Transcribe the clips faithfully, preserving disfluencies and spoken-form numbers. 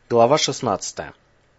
Глава шестнадцатая.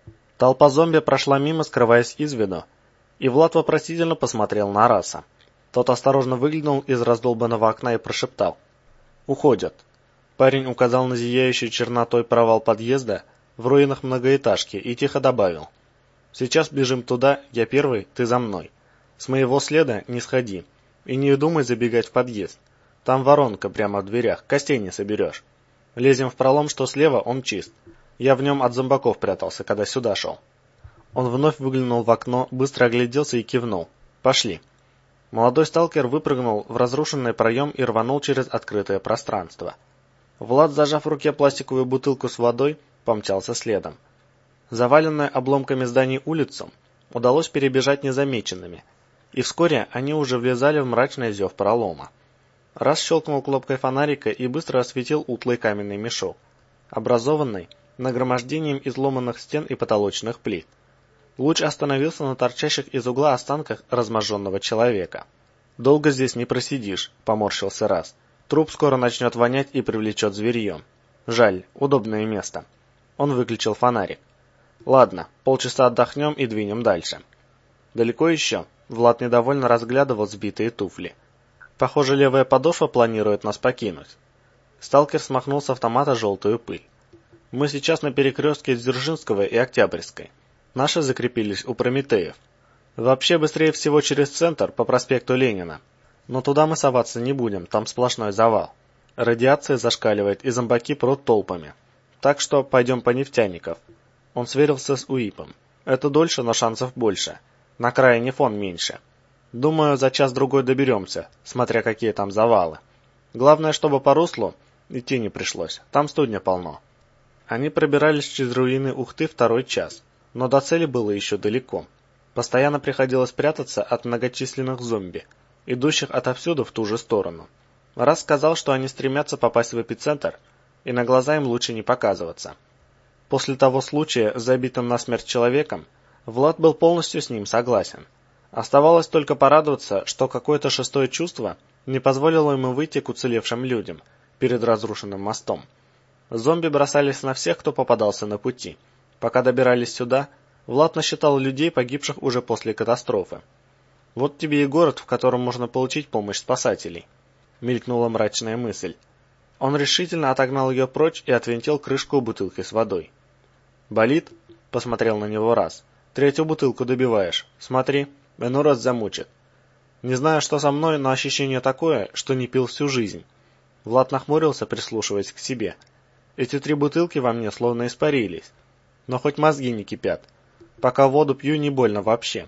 Толпа зомби прошла мимо, скрываясь из виду, и Влад вопросительно посмотрел на Раса. Тот осторожно выглянул из раздолбанного окна и прошептал: «Уходят». Парень указал на зияющий чернотой провал подъезда в руинах многоэтажки и тихо добавил: «Сейчас бежим туда, я первый, ты за мной. С моего следа не сходи и не думай забегать в подъезд. Там воронка прямо в дверях, костей не соберешь. Лезем в пролом, что слева, он чист. Я в нем от зомбаков прятался, когда сюда шел». Он вновь выглянул в окно, быстро огляделся и кивнул: «Пошли». Молодой сталкер выпрыгнул в разрушенный проем и рванул через открытое пространство. Влад, зажав в руке пластиковую бутылку с водой, помчался следом. Заваленную обломками зданий улицу удалось перебежать незамеченными, и вскоре они уже влезали в мрачный зев пролома. Раз щелкнул кнопкой фонарика и быстро осветил утлый каменный мешок, образованный нагромождением изломанных стен и потолочных плит. Луч остановился на торчащих из угла останках разможженного человека. «Долго здесь не просидишь», — поморщился Раз. «Труп скоро начнет вонять и привлечет зверье. Жаль, удобное место». Он выключил фонарик. «Ладно, полчаса отдохнем и двинем дальше». «Далеко еще?» — Влад недовольно разглядывал сбитые туфли. «Похоже, левая подошва планирует нас покинуть». Сталкер смахнул с автомата желтую пыль. «Мы сейчас на перекрестке Дзержинского и Октябрьской. Наши закрепились у Прометеев. Вообще, быстрее всего через центр, по проспекту Ленина. Но туда мы соваться не будем, там сплошной завал. Радиация зашкаливает, и зомбаки прут толпами. Так что пойдем по Нефтяников». Он сверился с УИПом. «Это дольше, но шансов больше. На крайне фон меньше. Думаю, за час-другой доберемся, смотря какие там завалы. Главное, чтобы по руслу идти не пришлось, там студня полно». Они пробирались через руины Ухты второй час, но до цели было еще далеко. Постоянно приходилось прятаться от многочисленных зомби, идущих отовсюду в ту же сторону. Раз сказал, что они стремятся попасть в эпицентр, и на глаза им лучше не показываться. После того случая с забитым насмерть человеком, Влад был полностью с ним согласен. Оставалось только порадоваться, что какое-то шестое чувство не позволило ему выйти к уцелевшим людям перед разрушенным мостом. Зомби бросались на всех, кто попадался на пути. Пока добирались сюда, Влад насчитал людей, погибших уже после катастрофы. «Вот тебе и город, в котором можно получить помощь спасателей», — мелькнула мрачная мысль. Он решительно отогнал ее прочь и отвинтил крышку бутылки с водой. «Болит?» — посмотрел на него Раз. «Третью бутылку добиваешь. Смотри, иной раз замучит». «Не знаю, что со мной, но ощущение такое, что не пил всю жизнь». Влад нахмурился, прислушиваясь к себе. «Эти три бутылки во мне словно испарились. Но хоть мозги не кипят. Пока воду пью, не больно вообще.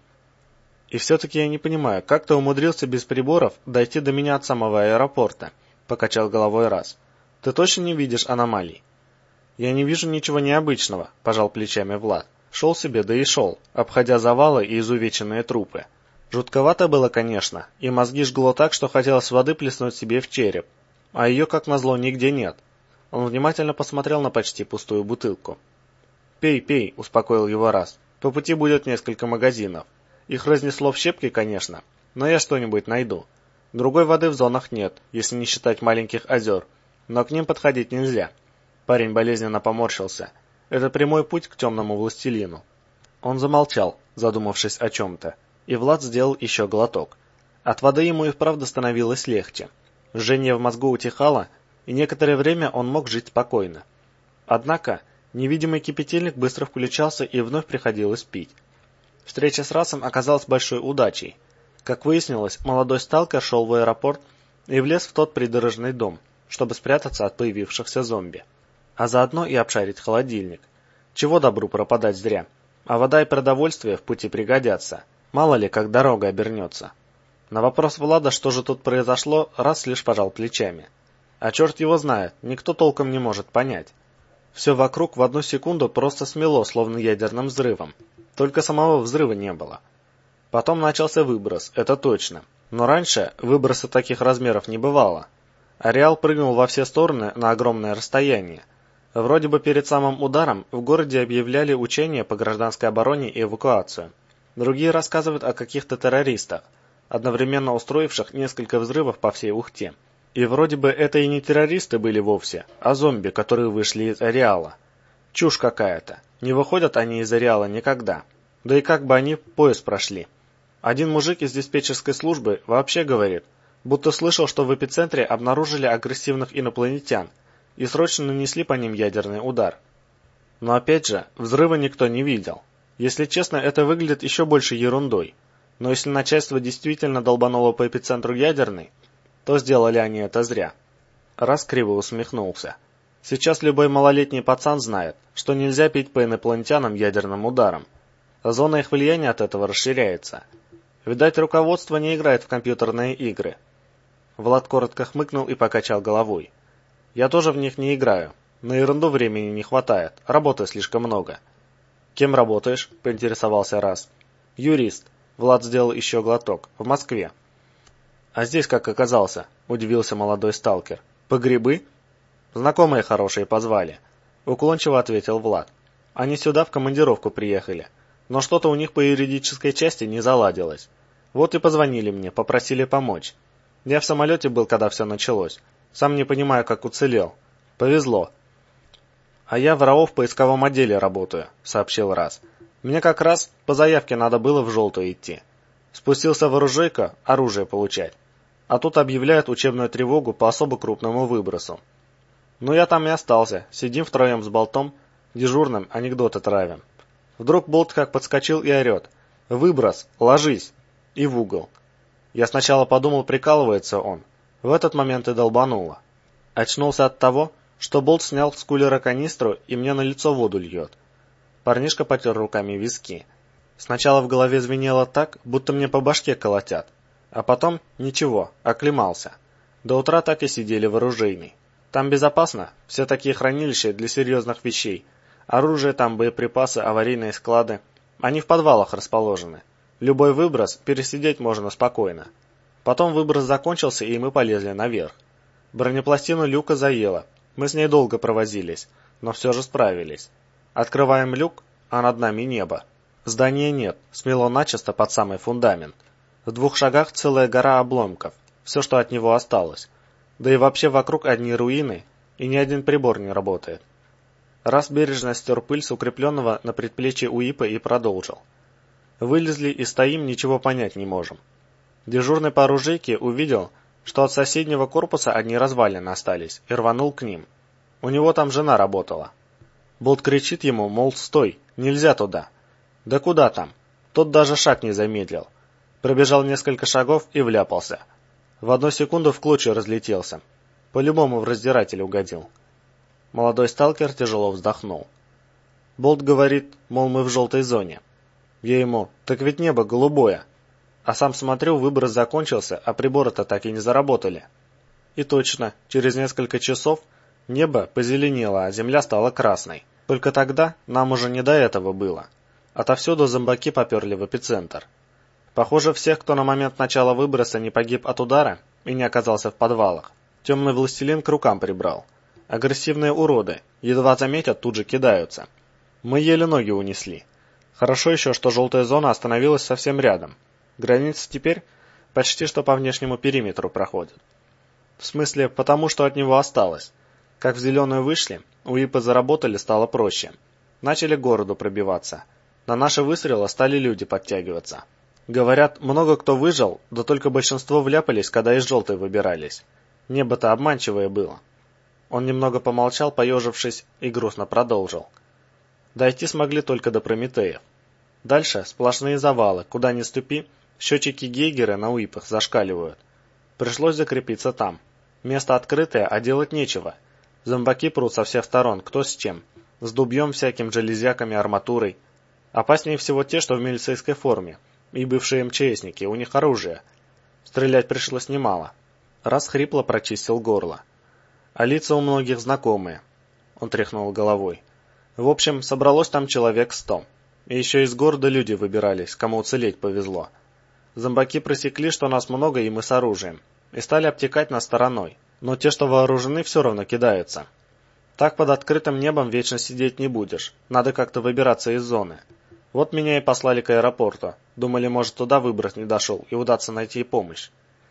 И все-таки я не понимаю, как ты умудрился без приборов дойти до меня от самого аэропорта?» — покачал головой Раз. «Ты точно не видишь аномалий?» «Я не вижу ничего необычного», — пожал плечами Влад. Шел себе, да и шел, обходя завалы и изувеченные трупы. Жутковато было, конечно, и мозги жгло так, что хотелось воды плеснуть себе в череп. А ее, как назло, нигде нет. Он внимательно посмотрел на почти пустую бутылку. «Пей, пей», — успокоил его Раз. «По пути будет несколько магазинов. Их разнесло в щепки, конечно, но я что-нибудь найду. Другой воды в зонах нет, если не считать маленьких озер, но к ним подходить нельзя». Парень болезненно поморщился. «Это прямой путь к темному властелину». Он замолчал, задумавшись о чем-то, и Влад сделал еще глоток. От воды ему и вправду становилось легче. Жжение в мозгу утихало, и некоторое время он мог жить спокойно. Однако невидимый кипятильник быстро включался, и вновь приходилось пить. Встреча с Расом оказалась большой удачей. Как выяснилось, молодой сталкер шел в аэропорт и влез в тот придорожный дом, чтобы спрятаться от появившихся зомби. А заодно и обшарить холодильник. Чего добру пропадать зря. А вода и продовольствие в пути пригодятся. Мало ли, как дорога обернется. На вопрос Влада, что же тут произошло, Раз лишь пожал плечами. А черт его знает, никто толком не может понять. Все вокруг в одну секунду просто смело, словно ядерным взрывом. Только самого взрыва не было. Потом начался выброс, это точно. Но раньше выброса таких размеров не бывало. Ареал прыгнул во все стороны на огромное расстояние. Вроде бы перед самым ударом в городе объявляли учения по гражданской обороне и эвакуацию. Другие рассказывают о каких-то террористах, одновременно устроивших несколько взрывов по всей Ухте. И вроде бы это и не террористы были вовсе, а зомби, которые вышли из ареала. Чушь какая-то. Не выходят они из ареала никогда. Да и как бы они поезд прошли. Один мужик из диспетчерской службы вообще говорит, будто слышал, что в эпицентре обнаружили агрессивных инопланетян и срочно нанесли по ним ядерный удар. Но опять же, взрыва никто не видел. Если честно, это выглядит еще больше ерундой. Но если начальство действительно долбануло по эпицентру ядерный, то сделали они это зря. Раз криво усмехнулся. Сейчас любой малолетний пацан знает, что нельзя пить по инопланетянам ядерным ударом. Зона их влияния от этого расширяется. Видать, руководство не играет в компьютерные игры. Влад коротко хмыкнул и покачал головой. Я тоже в них не играю. На ерунду времени не хватает, работы слишком много. Кем работаешь? Поинтересовался Раз. Юрист. Влад сделал еще глоток. В Москве. А здесь как оказался? Удивился молодой сталкер. По грибы? Знакомые хорошие позвали. Уклончиво ответил Влад. Они сюда в командировку приехали. Но что-то у них по юридической части не заладилось. Вот и позвонили мне, попросили помочь. Я в самолете был, когда все началось. Сам не понимаю, как уцелел. Повезло. А я в РАО в поисковом отделе работаю, сообщил Раз. Мне как раз по заявке надо было в желтую идти. Спустился в оружейку оружие получать. А тут объявляют учебную тревогу по особо крупному выбросу. Ну я там и остался. Сидим втроем с Болтом, дежурным анекдоты травим. Вдруг Болт как подскочил и орет. «Выброс! Ложись!» И в угол. Я сначала подумал, прикалывается он. В этот момент и долбануло. Очнулся от того, что Болт снял с кулера канистру и мне на лицо воду льет. Парнишка потер руками виски. Сначала в голове звенело так, будто мне по башке колотят. А потом ничего, оклемался. До утра так и сидели в оружейной. Там безопасно, все такие хранилища для серьезных вещей. Оружие там, боеприпасы, аварийные склады. Они в подвалах расположены. Любой выброс пересидеть можно спокойно. Потом выброс закончился, и мы полезли наверх. Бронепластину люка заело. Мы с ней долго провозились, но все же справились. Открываем люк, а над нами небо. Здания нет, смело начисто под самый фундамент. В двух шагах целая гора обломков, все, что от него осталось. Да и вообще вокруг одни руины, и ни один прибор не работает. Раз бережно стер пыль с укрепленного на предплечье УИПа и продолжил. Вылезли и стоим, ничего понять не можем. Дежурный по оружейке увидел, что от соседнего корпуса одни развалины остались, и рванул к ним. У него там жена работала. Болт кричит ему, мол, стой, нельзя туда. Да куда там? Тот даже шаг не замедлил. Пробежал несколько шагов и вляпался. В одну секунду в клочья разлетелся. По-любому в раздиратель угодил. Молодой сталкер тяжело вздохнул. Болт говорит, мол, мы в желтой зоне. Я ему, так ведь небо голубое. А сам смотрю, выброс закончился, а приборы-то так и не заработали. И точно, через несколько часов небо позеленело, а земля стала красной. Только тогда нам уже не до этого было. Отовсюду зомбаки поперли в эпицентр. Похоже, всех, кто на момент начала выброса не погиб от удара и не оказался в подвалах, темный властелин к рукам прибрал. Агрессивные уроды, едва заметят, тут же кидаются. Мы еле ноги унесли. Хорошо еще, что желтая зона остановилась совсем рядом. Граница теперь почти что по внешнему периметру проходит. В смысле, потому что от него осталось. Как в зеленую вышли, УИПы заработали, стало проще. Начали к городу пробиваться. На наши выстрелы стали люди подтягиваться. Говорят, много кто выжил, да только большинство вляпались, когда из желтой выбирались. Небо-то обманчивое было. Он немного помолчал, поежившись, и грустно продолжил. Дойти смогли только до Прометеев. Дальше сплошные завалы, куда ни ступи, счетчики Гейгера на УИПах зашкаливают. Пришлось закрепиться там. Место открытое, а делать нечего. Зомбаки прут со всех сторон, кто с чем. С дубьем всяким, железяками, арматурой. Опаснее всего те, что в милицейской форме. И бывшие МЧСники, у них оружие. Стрелять пришлось немало. Раз хрипло прочистил горло. А лица у многих знакомые. Он тряхнул головой. В общем, собралось там человек сто. И еще из города люди выбирались, кому уцелеть повезло. Зомбаки просекли, что нас много и мы с оружием. И стали обтекать нас стороной. Но те, что вооружены, все равно кидаются. Так под открытым небом вечно сидеть не будешь. Надо как-то выбираться из зоны. Вот меня и послали к аэропорту. Думали, может, туда выброс не дошел и удастся найти помощь.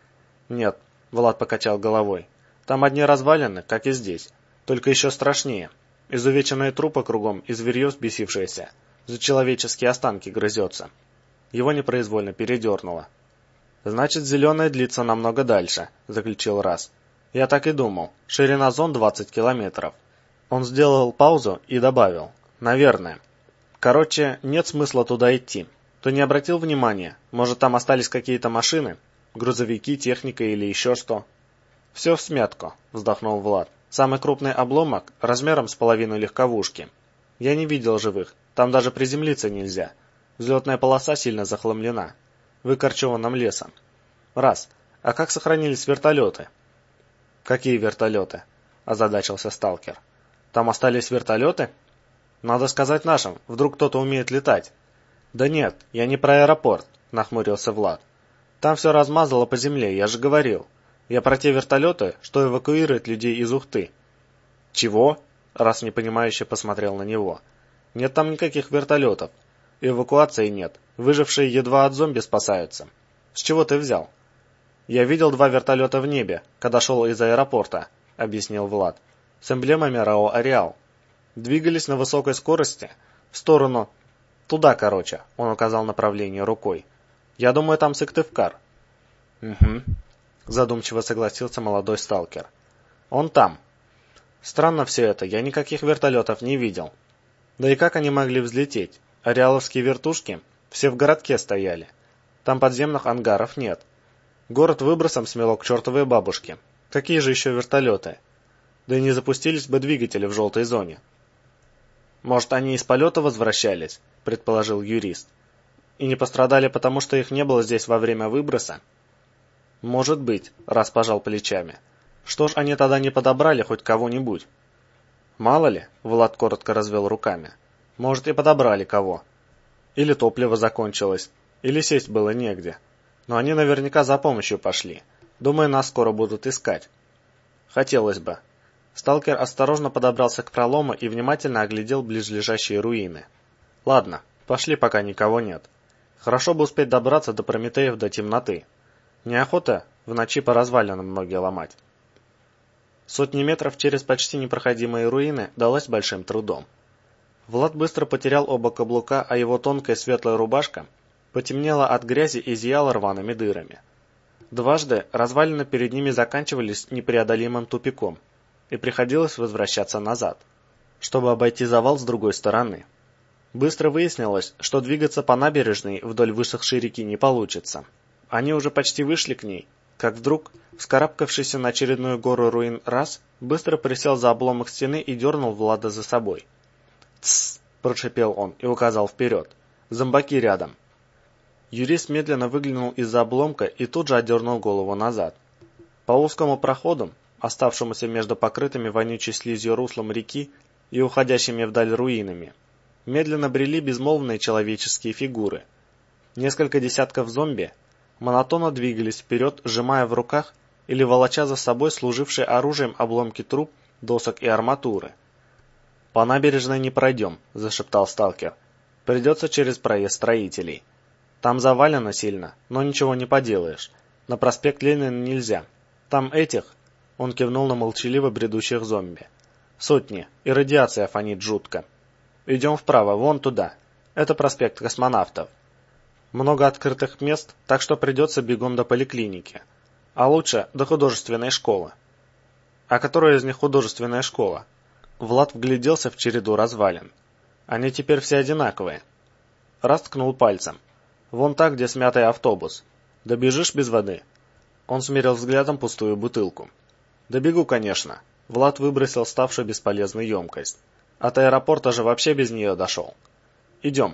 Нет, Влад покачал головой. Там одни развалины, как и здесь. Только еще страшнее. Изувеченные трупы кругом и зверье взбесившееся. За человеческие останки грызется. Его непроизвольно передернуло. «Значит, зеленая длится намного дальше», — заключил Раз. «Я так и думал. Ширина зон двадцать километров». Он сделал паузу и добавил. «Наверное. Короче, нет смысла туда идти. Ты не обратил внимания? Может, там остались какие-то машины? Грузовики, техника или еще что?» «Все в смятку», — вздохнул Влад. «Самый крупный обломок размером с половину легковушки. Я не видел живых. Там даже приземлиться нельзя. Взлетная полоса сильно захламлена. Выкорчеванным лесом. Раз. А как сохранились вертолеты?» «Какие вертолеты?» – озадачился сталкер. «Там остались вертолеты?» «Надо сказать нашим, вдруг кто-то умеет летать». «Да нет, я не про аэропорт», – нахмурился Влад. «Там все размазало по земле, я же говорил. Я про те вертолеты, что эвакуируют людей из Ухты». «Чего?» – Раз непонимающе посмотрел на него. «Нет там никаких вертолетов. Эвакуации нет. Выжившие едва от зомби спасаются. С чего ты взял?» «Я видел два вертолета в небе, когда шел из аэропорта», — объяснил Влад, — «с эмблемами РАО «Ареал». Двигались на высокой скорости в сторону... Туда, короче», — он указал направление рукой. «Я думаю, там Сыктывкар». «Угу», — задумчиво согласился молодой сталкер. «Он там. Странно все это, я никаких вертолетов не видел. Да и как они могли взлететь? Ареаловские вертушки все в городке стояли. Там подземных ангаров нет. Город выбросом смело к чертовой бабушке. Какие же еще вертолеты? Да и не запустились бы двигатели в желтой зоне». «Может, они из полета возвращались?» – предположил юрист. «И не пострадали, потому что их не было здесь во время выброса?» «Может быть», – Раз пожал плечами. «Что ж они тогда не подобрали хоть кого-нибудь?» «Мало ли», – Влад коротко развел руками. «Может, и подобрали кого. Или топливо закончилось, или сесть было негде. Но они наверняка за помощью пошли. Думаю, нас скоро будут искать». «Хотелось бы». Сталкер осторожно подобрался к пролому и внимательно оглядел близлежащие руины. «Ладно, пошли, пока никого нет. Хорошо бы успеть добраться до Прометеев до темноты. Неохота в ночи по развалинам ноги ломать». Сотни метров через почти непроходимые руины далась большим трудом. Влад быстро потерял оба каблука, а его тонкая светлая рубашка потемнела от грязи и зияла рваными дырами. Дважды развалины перед ними заканчивались непреодолимым тупиком, и приходилось возвращаться назад, чтобы обойти завал с другой стороны. Быстро выяснилось, что двигаться по набережной вдоль высохшей реки не получится. Они уже почти вышли к ней, как вдруг, вскарабкавшийся на очередную гору руин Раз, быстро присел за обломок стены и дернул Влада за собой. «Тссс!» – прошипел он и указал вперед. «Зомбаки рядом!» Юрист медленно выглянул из-за обломка и тут же отдернул голову назад. По узкому проходу, оставшемуся между покрытыми вонючей слизью руслом реки и уходящими вдаль руинами, медленно брели безмолвные человеческие фигуры. Несколько десятков зомби монотонно двигались вперед, сжимая в руках или волоча за собой служившие оружием обломки труб, досок и арматуры. «По набережной не пройдем», — зашептал сталкер. «Придется через проезд строителей. Там завалено сильно, но ничего не поделаешь. На проспект Ленина нельзя. Там этих...» — он кивнул на молчаливо бредущих зомби. «Сотни, и радиация фонит жутко. Идем вправо, вон туда. Это проспект Космонавтов. Много открытых мест, так что придется бегом до поликлиники. А лучше до художественной школы». «А которая из них художественная школа?» Влад вгляделся в череду развалин. «Они теперь все одинаковые». Раз ткнул пальцем. «Вон так, где смятый автобус. Добежишь без воды?» Он смерил взглядом пустую бутылку. «Добегу, конечно». Влад выбросил ставшую бесполезной емкость. «От аэропорта же вообще без нее дошел. Идем».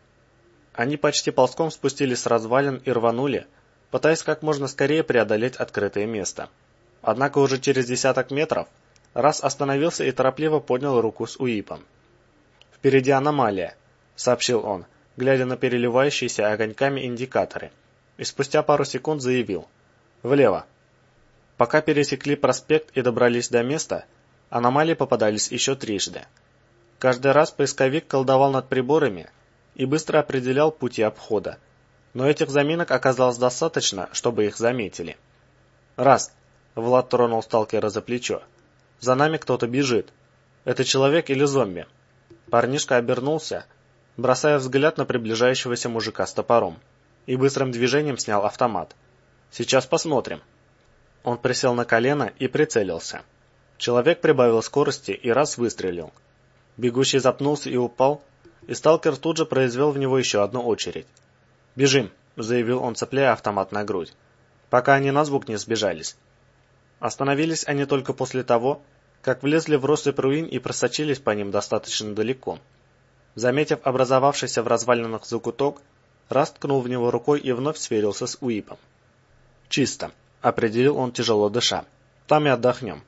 Они почти ползком спустились с развалин и рванули, пытаясь как можно скорее преодолеть открытое место. Однако уже через десяток метров Раз остановился и торопливо поднял руку с УИПом. «Впереди аномалия», — сообщил он, глядя на переливающиеся огоньками индикаторы, и спустя пару секунд заявил: «Влево». Пока пересекли проспект и добрались до места, аномалии попадались еще трижды. Каждый раз поисковик колдовал над приборами и быстро определял пути обхода, но этих заминок оказалось достаточно, чтобы их заметили. «Раз», — Влад тронул сталкера за плечо, — «за нами кто-то бежит». Это человек или зомби? Парнишка обернулся, бросая взгляд на приближающегося мужика с топором, и быстрым движением снял автомат. Сейчас посмотрим. Он присел на колено и прицелился. Человек прибавил скорости и раз выстрелил. Бегущий запнулся и упал, и сталкер тут же произвел в него еще одну очередь. «Бежим», — заявил он, цепляя автомат на грудь, пока они на звук не сбежались. Остановились они только после того, как влезли в россыпь руин и просочились по ним достаточно далеко. Заметив образовавшийся в развалинах закуток, Раз ткнул в него рукой и вновь сверился с УИПом. «Чисто», — определил он, тяжело дыша. «Там и отдохнем».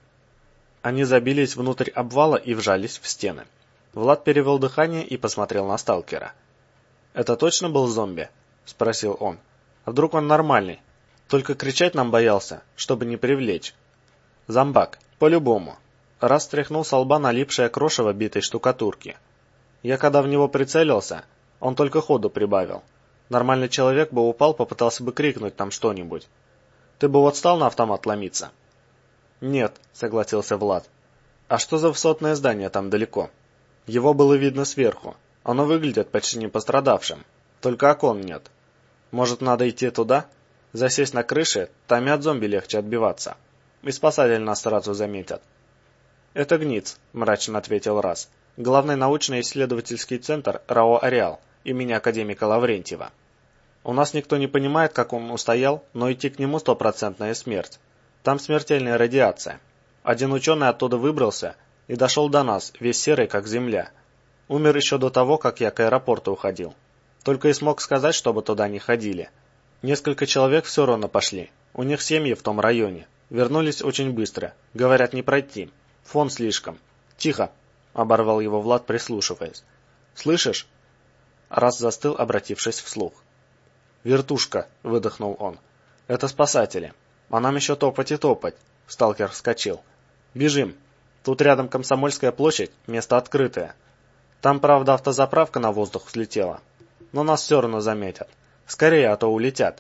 Они забились внутрь обвала и вжались в стены. Влад перевел дыхание и посмотрел на сталкера. «Это точно был зомби?» — спросил он. «А вдруг он нормальный? Только кричать нам боялся, чтобы не привлечь». «Зомбак, по-любому». Раз стряхнул со лба налипшее крошево битой штукатурки. «Я когда в него прицелился, он только ходу прибавил. Нормальный человек бы упал, попытался бы крикнуть там что-нибудь. Ты бы вот стал на автомат ломиться?» «Нет», — согласился Влад. «А что за высотное здание там далеко?» «Его было видно сверху. Оно выглядит почти не пострадавшим. Только окон нет. Может, надо идти туда? Засесть на крыше, там и от зомби легче отбиваться. И спасатели нас сразу заметят». «Это ГНИЦ», — мрачно ответил Раз. «Главный научно-исследовательский центр РАО «Ареал» имени академика Лаврентьева. У нас никто не понимает, как он устоял, но идти к нему стопроцентная смерть. Там смертельная радиация. Один ученый оттуда выбрался и дошел до нас, весь серый, как земля. Умер еще до того, как я к аэропорту уходил. Только и смог сказать, чтобы туда не ходили. Несколько человек все равно пошли. У них семьи в том районе. Вернулись очень быстро. Говорят, не пройти. Фон слишком. Тихо, оборвал его Влад, прислушиваясь. Слышишь? Раз застыл, обратившись вслух. «Вертушка», — выдохнул он. «Это спасатели. А нам еще топать и топать». Сталкер вскочил. «Бежим. Тут рядом Комсомольская площадь, место открытое. Там, правда, автозаправка на воздух взлетела. Но нас все равно заметят. Скорее, а то улетят».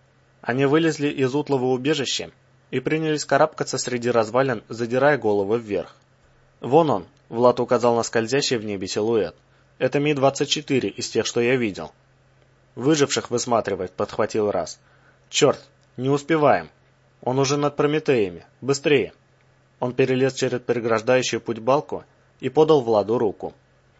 Они вылезли из утлого убежища и принялись карабкаться среди развалин, задирая головы вверх. «Вон он», — Влад указал на скользящий в небе силуэт. «Это Ми двадцать четыре из тех, что я видел». «Выживших высматривать», — подхватил Раз. «Черт, не успеваем. Он уже над Прометеями. Быстрее!» Он перелез через преграждающую путь балку и подал Владу руку.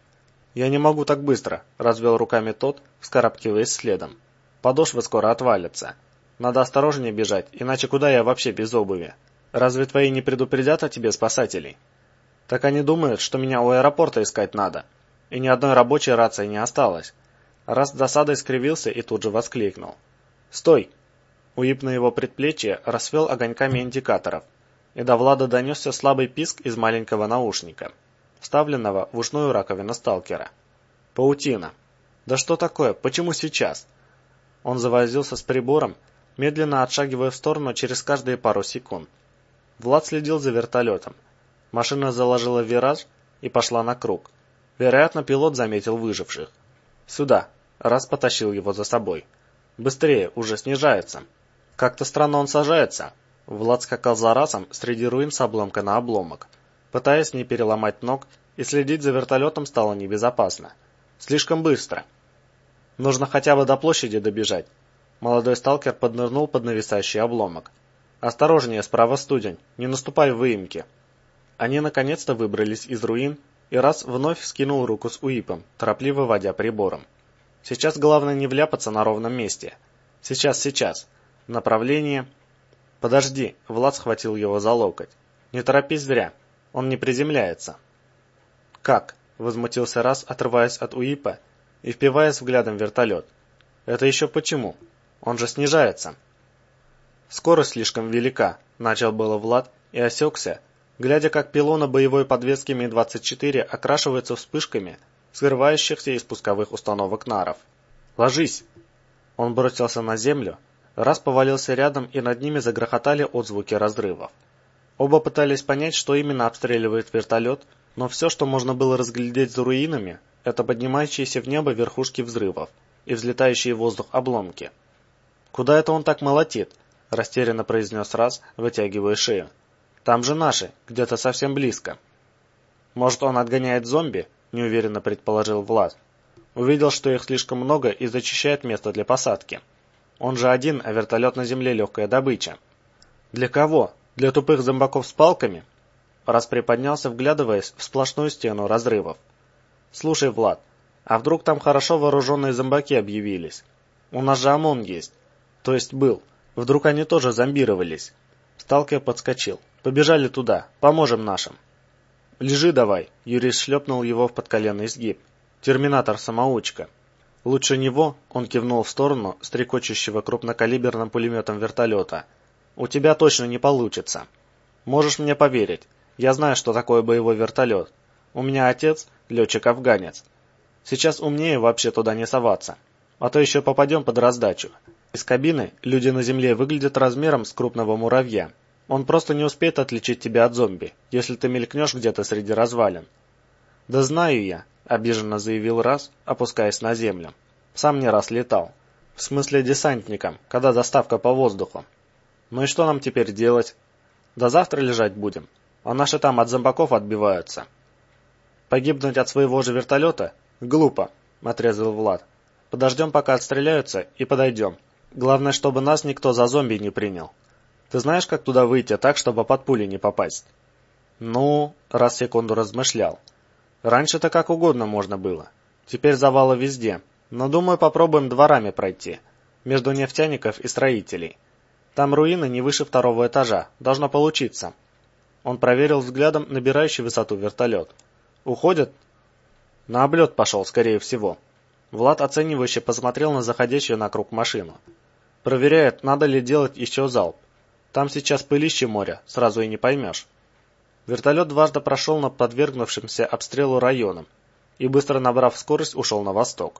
«Я не могу так быстро», — развел руками тот, вскарабкиваясь следом. «Подошвы скоро отвалятся. Надо осторожнее бежать, иначе куда я вообще без обуви? Разве твои не предупредят о тебе спасателей?» «Так они думают, что меня у аэропорта искать надо. И ни одной рабочей рации не осталось». Раз с досадой скривился и тут же воскликнул. «Стой!» УИП на его предплечье расцвел огоньками индикаторов, и до Влада донесся слабый писк из маленького наушника, вставленного в ушную раковину сталкера. «Паутина! Да что такое? Почему сейчас?» Он завозился с прибором, медленно отшагивая в сторону через каждые пару секунд. Влад следил за вертолетом. Машина заложила вираж и пошла на круг. Вероятно, пилот заметил выживших. «Сюда!» Раз потащил его за собой. «Быстрее, уже снижается!» «Как-то странно он сажается!» Влад скакал за Разом среди руин с обломка на обломок. Пытаясь не переломать ног, и следить за вертолетом стало небезопасно. Слишком быстро. Нужно хотя бы до площади добежать. Молодой сталкер поднырнул под нависающий обломок. «Осторожнее, справа студень, не наступай в выемки!» Они наконец-то выбрались из руин, и Раз вновь вскинул руку с УИПом, торопливо водя прибором. «Сейчас главное не вляпаться на ровном месте. Сейчас, сейчас. Направление...» «Подожди», — Влад схватил его за локоть. «Не торопись зря. Он не приземляется». «Как?» — возмутился Раз, отрываясь от УИПа и впиваясь взглядом в вертолет. «Это еще почему? Он же снижается». «Скорость слишком велика», — начал было Влад и осекся, глядя, как пилоны боевой подвески Ми двадцать четыре окрашиваются вспышками срывающихся из пусковых установок наров. «Ложись!» Он бросился на землю, Раз повалился рядом, и над ними загрохотали отзвуки разрывов. Оба пытались понять, что именно обстреливает вертолет, но все, что можно было разглядеть за руинами, это поднимающиеся в небо верхушки взрывов и взлетающие в воздух обломки. «Куда это он так молотит?» – растерянно произнес Раз, вытягивая шею. «Там же наши, где-то совсем близко». Может, он отгоняет зомби? Неуверенно предположил Влад. Увидел, что их слишком много и зачищает место для посадки. Он же один, а вертолет на земле легкая добыча. Для кого? Для тупых зомбаков с палками? Раз приподнялся, вглядываясь в сплошную стену разрывов. Слушай, Влад, а вдруг там хорошо вооруженные зомбаки объявились? У нас же ОМОН есть. То есть был. Вдруг они тоже зомбировались? Сталкер подскочил. Побежали туда. Поможем нашим. Лежи давай. Юрий шлепнул его в подколенный сгиб. Терминатор-самоучка. Лучше него, он кивнул в сторону стрекочущего крупнокалиберным пулеметом вертолета. У тебя точно не получится. Можешь мне поверить. Я знаю, что такое боевой вертолет. У меня отец летчик-афганец. Сейчас умнее вообще туда не соваться. А то еще попадем под раздачу. Из кабины люди на земле выглядят размером с крупного муравья. Он просто не успеет отличить тебя от зомби, если ты мелькнешь где-то среди развалин. Да знаю я, обиженно заявил Раз, опускаясь на землю. Сам не раз летал. В смысле десантником, когда доставка по воздуху. Ну и что нам теперь делать? До завтра лежать будем, а наши там от зомбаков отбиваются. Погибнуть от своего же вертолета? Глупо, отрезал Влад. Подождем, пока отстреляются, и подойдем. Главное, чтобы нас никто за зомби не принял. Ты знаешь, как туда выйти так, чтобы под пули не попасть? Ну, Раз секунду размышлял. Раньше-то как угодно можно было. Теперь завалы везде. Но, думаю, попробуем дворами пройти. Между нефтяников и строителей. Там руины не выше второго этажа. Должно получиться. Он проверил взглядом набирающий высоту вертолет. Уходят? На облет пошел, скорее всего. Влад оценивающе посмотрел на заходящую на круг машину. Проверяет, надо ли делать еще залп. Там сейчас пылище моря, сразу и не поймешь. Вертолет дважды прошел над подвергнувшимся обстрелу районом и, быстро набрав скорость, ушел на восток.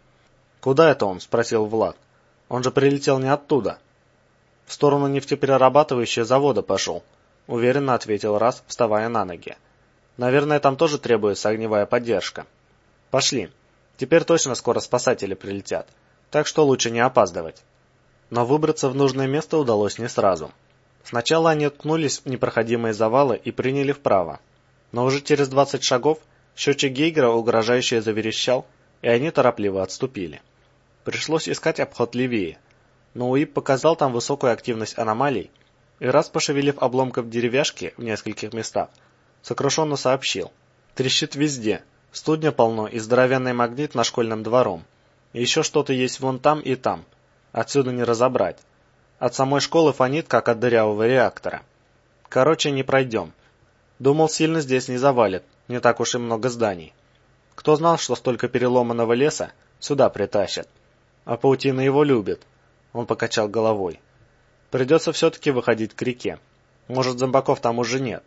«Куда это он?» – спросил Влад. «Он же прилетел не оттуда». «В сторону нефтеперерабатывающего завода пошел», – уверенно ответил Раз, вставая на ноги. «Наверное, там тоже требуется огневая поддержка. Пошли. Теперь точно скоро спасатели прилетят, так что лучше не опаздывать». Но выбраться в нужное место удалось не сразу. Сначала они уткнулись в непроходимые завалы и приняли вправо. Но уже через двадцать шагов счетчик Гейгера угрожающе заверещал, и они торопливо отступили. Пришлось искать обход левее, но УИП показал там высокую активность аномалий, и Раз, пошевелив обломков деревяшки в нескольких местах, сокрушенно сообщил. Трещит везде, студня полно и здоровенный магнит над школьным двором. И еще что-то есть вон там и там. Отсюда не разобрать. От самой школы фонит, как от дырявого реактора. Короче, не пройдем. Думал, сильно здесь не завалит, не так уж и много зданий. Кто знал, что столько переломанного леса сюда притащат? А паутина его любит. Он покачал головой. Придется все-таки выходить к реке. Может, зомбаков там уже нет.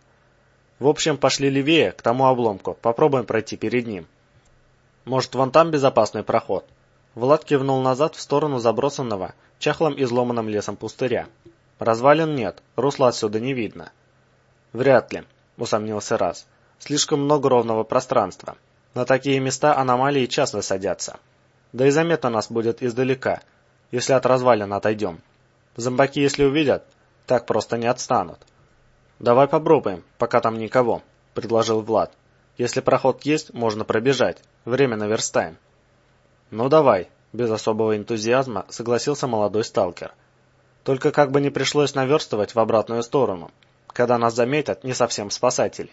В общем, пошли левее, к тому обломку. Попробуем пройти перед ним. Может, вон там безопасный проход? Влад кивнул назад в сторону забросанного, чахлым изломанным лесом пустыря. Развалин нет, русла отсюда не видно. Вряд ли, усомнился Раз. Слишком много ровного пространства. На такие места аномалии часто садятся. Да и заметно нас будет издалека, если от развалин отойдем. Зомбаки, если увидят, так просто не отстанут. Давай попробуем, пока там никого, предложил Влад. Если проход есть, можно пробежать. Время наверстаем. Ну давай, без особого энтузиазма согласился молодой сталкер. Только как бы не пришлось наверстывать в обратную сторону, когда нас заметят не совсем спасатели.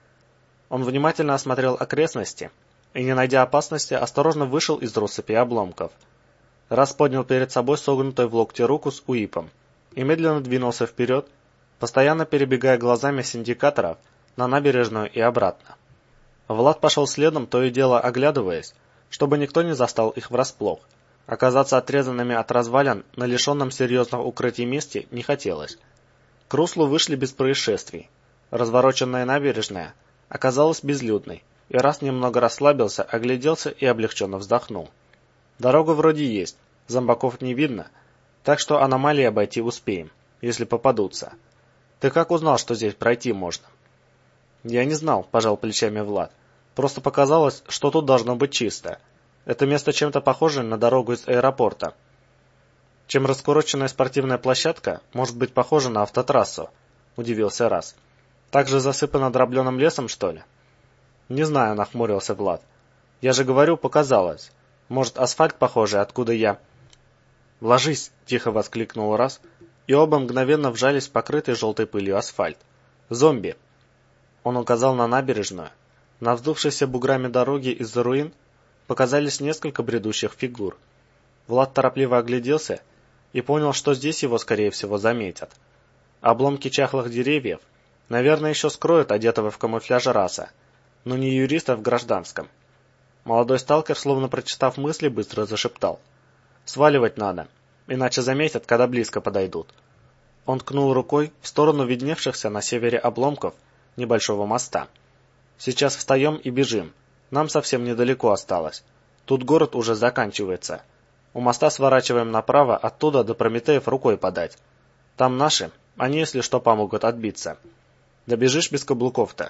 Он внимательно осмотрел окрестности и, не найдя опасности, осторожно вышел из россыпи обломков. Раз поднял перед собой согнутой в локте руку с УИПом и медленно двинулся вперед, постоянно перебегая глазами с индикаторов на набережную и обратно. Влад пошел следом, то и дело оглядываясь, чтобы никто не застал их врасплох. Оказаться отрезанными от развалин на лишенном серьезных укрытий месте не хотелось. К руслу вышли без происшествий. Развороченная набережная оказалась безлюдной, и Раз немного расслабился, огляделся и облегченно вздохнул. Дорога вроде есть, зомбаков не видно, так что аномалии обойти успеем, если попадутся. Ты как узнал, что здесь пройти можно? Я не знал, пожал плечами Влад. Просто показалось, что тут должно быть чисто. Это место чем-то похоже на дорогу из аэропорта. Чем раскуроченная спортивная площадка может быть похожа на автотрассу, удивился Раз. Так же засыпано дробленым лесом, что ли? Не знаю, нахмурился Влад. Я же говорю, показалось. Может, асфальт похожий, откуда я... «Ложись!» – тихо воскликнул Раз, и оба мгновенно вжались в покрытый желтой пылью асфальт. «Зомби!» Он указал на набережную. На вздувшейся буграми дороги из-за руин показались несколько бредущих фигур. Влад торопливо огляделся и понял, что здесь его, скорее всего, заметят. Обломки чахлых деревьев, наверное, еще скроют одетого в камуфляж Раса, но не юриста в гражданском. Молодой сталкер, словно прочитав мысли, быстро зашептал. «Сваливать надо, иначе заметят, когда близко подойдут». Он ткнул рукой в сторону видневшихся на севере обломков небольшого моста. «Сейчас встаем и бежим. Нам совсем недалеко осталось. Тут город уже заканчивается. У моста сворачиваем направо, оттуда до Прометеев рукой подать. Там наши, они, если что, помогут отбиться. Добежишь без каблуков-то?»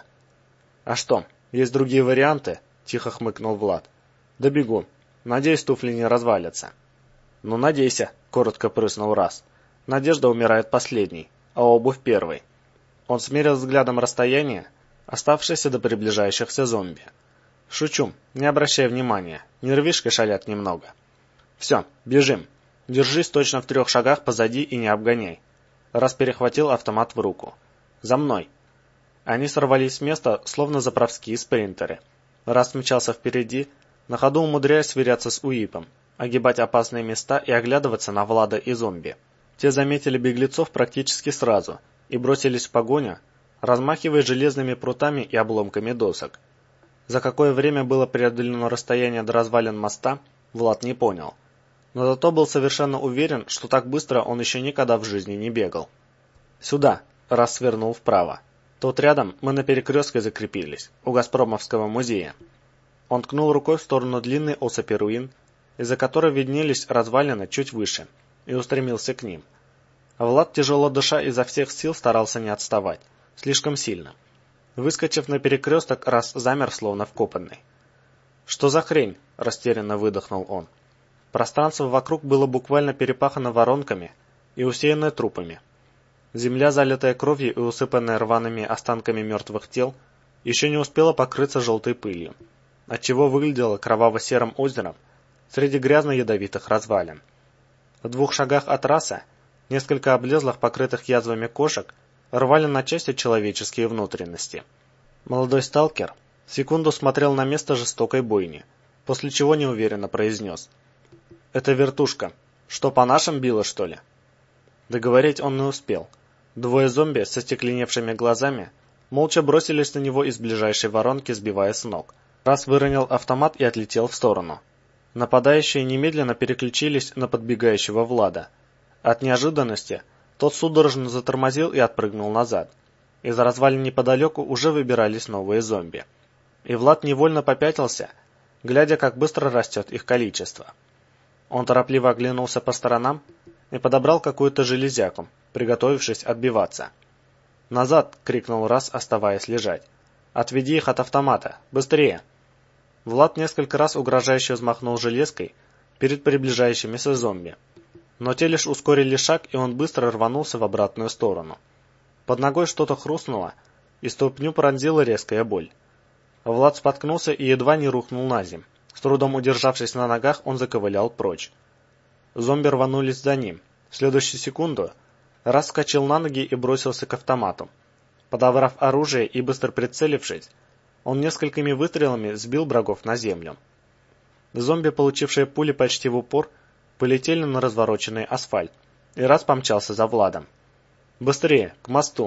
«А что, есть другие варианты?» – тихо хмыкнул Влад. «Добегу. Надеюсь, туфли не развалятся». «Ну, надейся», — коротко прыснул Раз. «Надежда умирает последней, а обувь первой». Он смерил взглядом расстояние, оставшееся до приближающихся зомби. «Шучу, не обращай внимания, нервишки шалят немного». «Все, бежим. Держись точно в трех шагах позади и не обгоняй». Раз перехватил автомат в руку. «За мной». Они сорвались с места, словно заправские спринтеры. Раз мчался впереди, на ходу умудряясь сверяться с УИПом, огибать опасные места и оглядываться на Влада и зомби. Те заметили беглецов практически сразу и бросились в погоню, размахивая железными прутами и обломками досок. За какое время было преодолено расстояние до развалин моста, Влад не понял. Но зато был совершенно уверен, что так быстро он еще никогда в жизни не бегал. «Сюда!» – Раз свернул вправо. «Тут рядом мы на перекрестке закрепились, у Газпромовского музея». Он ткнул рукой в сторону длинной осыпи руин, из-за которой виднелись развалины чуть выше, и устремился к ним. Влад, тяжело дыша, изо всех сил старался не отставать, слишком сильно. Выскочив на перекресток, Раз замер, словно вкопанный. «Что за хрень?» – растерянно выдохнул он. Пространство вокруг было буквально перепахано воронками и усеянное трупами. Земля, залитая кровью и усыпанная рваными останками мертвых тел, еще не успела покрыться желтой пылью, отчего выглядело кроваво-серым озером среди грязно-ядовитых развалин. В двух шагах от Раса несколько облезлых, покрытых язвами кошек, рвали на части человеческие внутренности. Молодой сталкер секунду смотрел на место жестокой бойни, после чего неуверенно произнес. «Это вертушка. Что, по нашим било, что ли?» Договорить он не успел. Двое зомби со стекленевшими глазами молча бросились на него из ближайшей воронки, сбивая с ног. Раз выронил автомат и отлетел в сторону. Нападающие немедленно переключились на подбегающего Влада. От неожиданности тот судорожно затормозил и отпрыгнул назад. Из развалин неподалеку уже выбирались новые зомби. И Влад невольно попятился, глядя, как быстро растет их количество. Он торопливо оглянулся по сторонам и подобрал какую-то железяку, приготовившись отбиваться. «Назад!» — крикнул Раз, оставаясь лежать. «Отведи их от автомата! Быстрее!» Влад несколько раз угрожающе взмахнул железкой перед приближающимися зомби. Но те лишь ускорили шаг, и он быстро рванулся в обратную сторону. Под ногой что-то хрустнуло, и ступню пронзила резкая боль. Влад споткнулся и едва не рухнул на земь. С трудом удержавшись на ногах, он заковылял прочь. Зомби рванулись за ним. В следующую секунду Раз вскочил на ноги и бросился к автомату. Подобрав оружие и быстро прицелившись, он несколькими выстрелами сбил врагов на землю. Зомби, получившие пули почти в упор, полетели на развороченный асфальт, и Раз помчался за Владом. «Быстрее, к мосту!»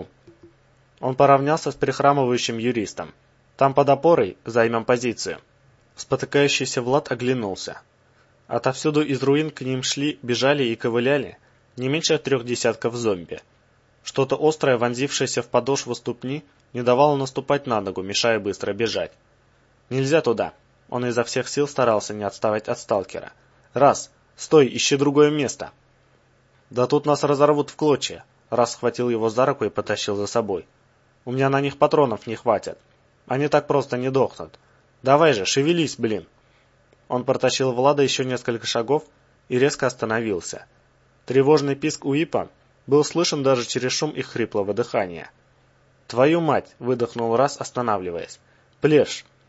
Он поравнялся с прихрамывающим юристом. «Там под опорой займем позицию». Спотыкающийся Влад оглянулся. Отовсюду из руин к ним шли, бежали и ковыляли не меньше трех десятков зомби. Что-то острое, вонзившееся в подошву ступни, не давало наступать на ногу, мешая быстро бежать. «Нельзя туда!» Он изо всех сил старался не отставать от сталкера. «Раз! Стой! Ищи другое место!» «Да тут нас разорвут в клочья!» Раз схватил его за руку и потащил за собой. «У меня на них патронов не хватит. Они так просто не дохнут. Давай же, шевелись, блин!» Он протащил Влада еще несколько шагов и резко остановился. Тревожный писк УИПа был слышен даже через шум их хриплого дыхания. «Твою мать!» — выдохнул Раз, останавливаясь. «Плешь!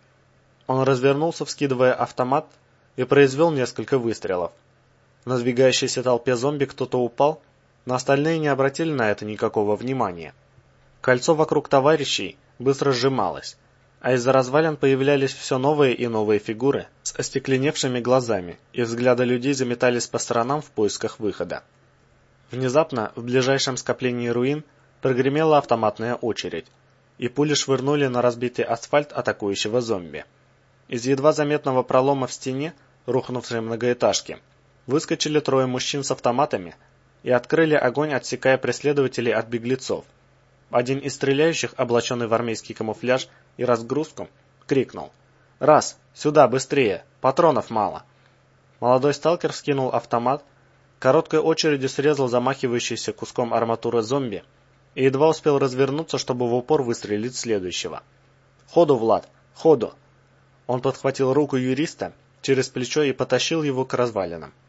Он развернулся, вскидывая автомат, и произвел несколько выстрелов. На сдвигающейся толпе зомби кто-то упал, но остальные не обратили на это никакого внимания. Кольцо вокруг товарищей быстро сжималось, а из-за развалин появлялись все новые и новые фигуры с остекленевшими глазами, и взгляды людей заметались по сторонам в поисках выхода. Внезапно в ближайшем скоплении руин прогремела автоматная очередь, и пули швырнули на разбитый асфальт атакующего зомби. Из едва заметного пролома в стене рухнувшей многоэтажки выскочили трое мужчин с автоматами и открыли огонь, отсекая преследователей от беглецов. Один из стреляющих, облаченный в армейский камуфляж и разгрузку, крикнул: «Раз! Сюда, быстрее! Патронов мало!» Молодой сталкер вскинул автомат, короткой очередью срезал замахивающийся куском арматуры зомби и едва успел развернуться, чтобы в упор выстрелить следующего. «Ходу, Влад! Ходу!» Он подхватил руку юриста через плечо и потащил его к развалинам.